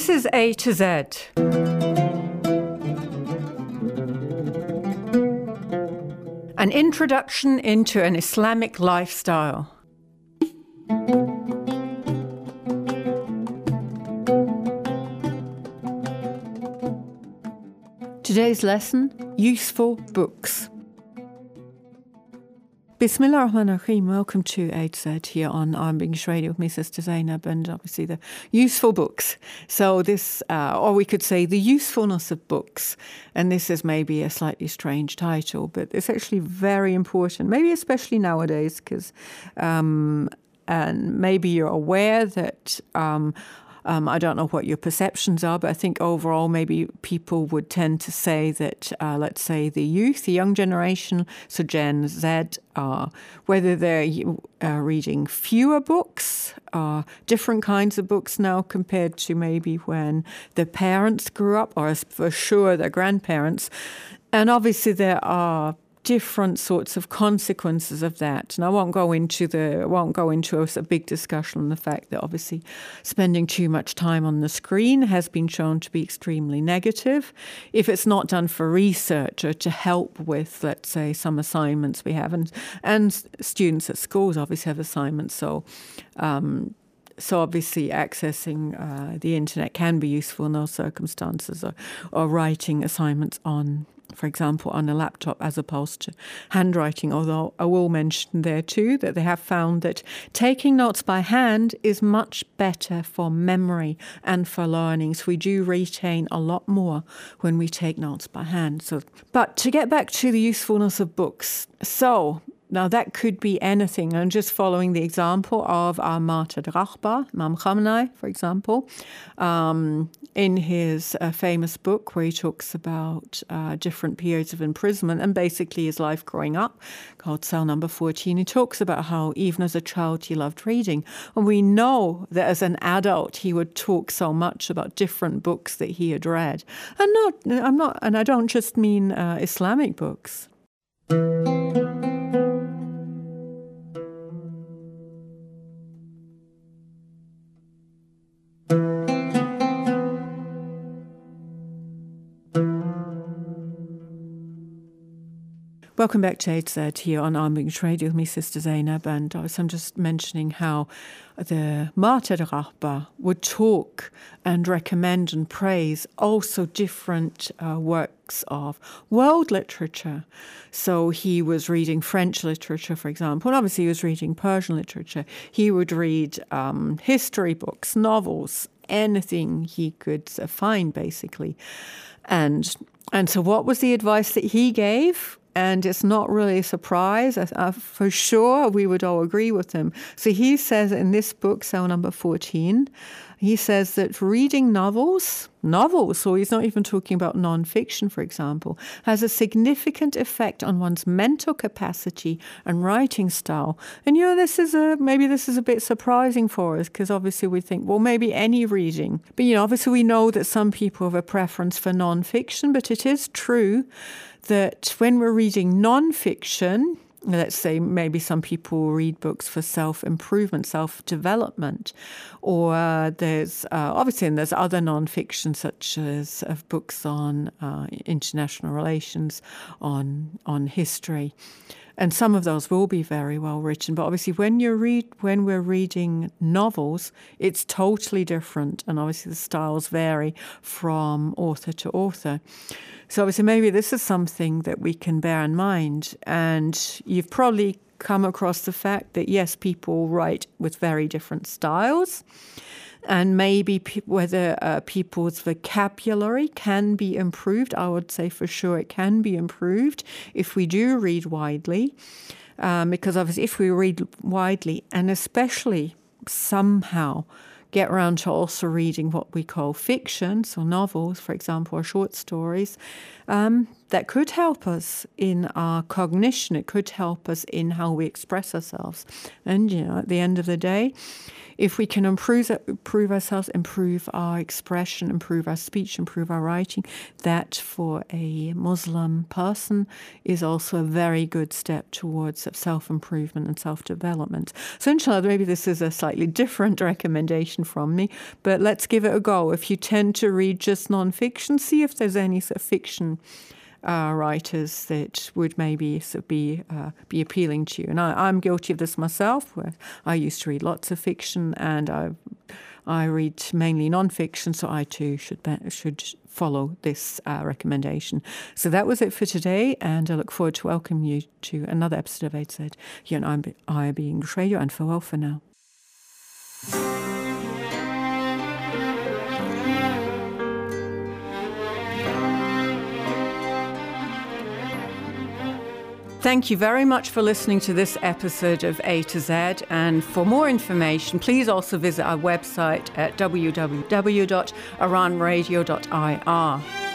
This is A to Z. An introduction into an Islamic lifestyle. Today's lesson, useful books. Bismillah ar-Rahman ar-Rahim. Welcome to A to Z here on English Radio with me, Sister Zainab, and obviously the useful books. So this, or we could say the usefulness of books. And this is maybe a slightly strange title, but it's actually very important, maybe especially nowadays, because and maybe you're aware that I don't know what your perceptions are, but I think overall maybe people would tend to say that, let's say, the youth, the young generation, so Gen Z, whether they're reading fewer books, different kinds of books now compared to maybe when their parents grew up, or for sure their grandparents. And obviously there are different sorts of consequences of that. And I won't go into a big discussion on the fact that obviously spending too much time on the screen has been shown to be extremely negative if it's not done for research or to help with, let's say, some assignments we have. And students at schools obviously have assignments, so obviously accessing the internet can be useful in those circumstances, or writing assignments on, for example, on a laptop as opposed to handwriting, although I will mention there too that they have found that taking notes by hand is much better for memory and for learning. So we do retain a lot more when we take notes by hand. But to get back to the usefulness of books, now that could be anything. I'm just following the example of our martyr Rahbar, Imam Khamenei, for example, in his famous book where he talks about different periods of imprisonment and basically his life growing up, called Cell Number 14. He talks about how even as a child he loved reading. And we know that as an adult he would talk so much about different books that he had read. And I don't just mean Islamic books. Welcome back to A to Z here on English Radio with me, Sister Zainab, and I'm just mentioning how the martyr Rahbar would talk and recommend and praise also different works of world literature. So he was reading French literature, for example, and obviously he was reading Persian literature. He would read history books, novels, anything he could find, basically. And so what was the advice that he gave? And it's not really a surprise. For sure, we would all agree with him. So he says in this book, Cell Number 14, he says that reading novels, so he's not even talking about non-fiction, for example, has a significant effect on one's mental capacity and writing style. And, maybe this is a bit surprising for us, because obviously we think, well, maybe any reading. But, obviously we know that some people have a preference for non-fiction, but it is true that when we're reading non-fiction, let's say maybe some people read books for self-improvement, self-development, or there's other non-fiction such as books on international relations, on history. And some of those will be very well written. But obviously when we're reading novels, it's totally different. And obviously the styles vary from author to author. So obviously maybe this is something that we can bear in mind. And you've probably come across the fact that, yes, people write with very different styles. And maybe whether people's vocabulary can be improved. I would say for sure it can be improved if we do read widely. Because obviously if we read widely, and especially somehow get around to also reading what we call fiction, so novels, for example, or short stories, that could help us in our cognition. It could help us in how we express ourselves. And, at the end of the day, if we can improve ourselves, improve our expression, improve our speech, improve our writing, that for a Muslim person is also a very good step towards self-improvement and self-development. So inshallah, maybe this is a slightly different recommendation from me, but let's give it a go. If you tend to read just non-fiction, see if there's any sort of fiction writers that would maybe sort of be appealing to you. And I'm guilty of this myself, where I used to read lots of fiction, and I read mainly non-fiction, so I too should follow this recommendation. So that was it for today, and I look forward to welcoming you to another episode of A to Z here on IRB English Radio, and farewell for now. Thank you very much for listening to this episode of A to Z. And for more information, please also visit our website at www.iranradio.ir.